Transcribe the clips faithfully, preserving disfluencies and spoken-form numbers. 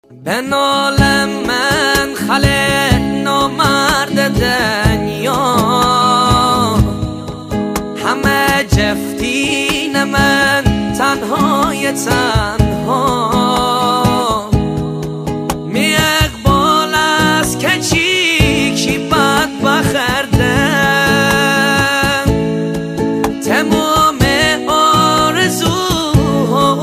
به نالم من خله نامرد دنیا، همه جفتین من تنهای تنها. می اقبال است که چی کی بد بخردم، تمام آرزوها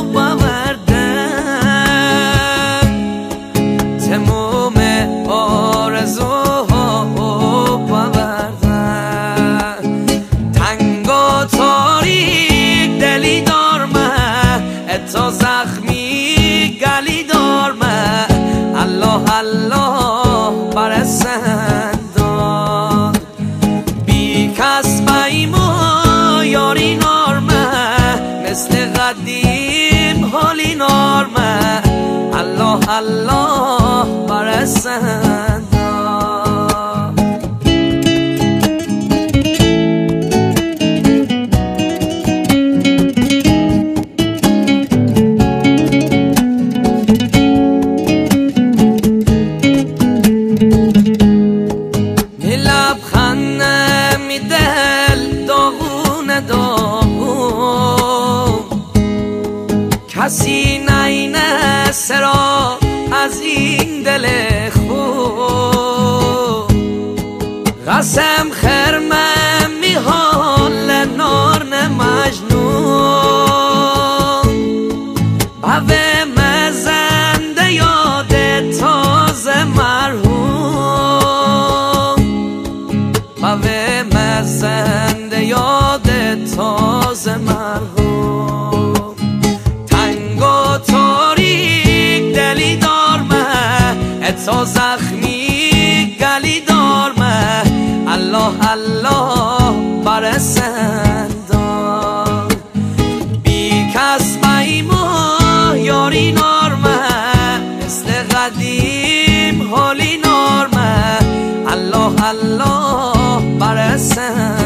باوردم، تمام آرزوها باوردم. تنگ و تاریک دلی دارم، اتا زخمی گلی دارم. الله الله برسندان بی کس بیمو یاری نارمه، مثل قدیم حالی نارمه. الله الله برسندان. کسی نینه سرا از این دل خوب، قسم خرمم می حال نارن مجنون. بوه مزنده یاد تازه مرحوم، بوه مزنده یاد تازه مرحوم. تا زخمی گلی دارمه. الله الله برسندان بی کس بیمو یاری نارمه، مثل قدیم حالی نارمه. الله الله برسندان.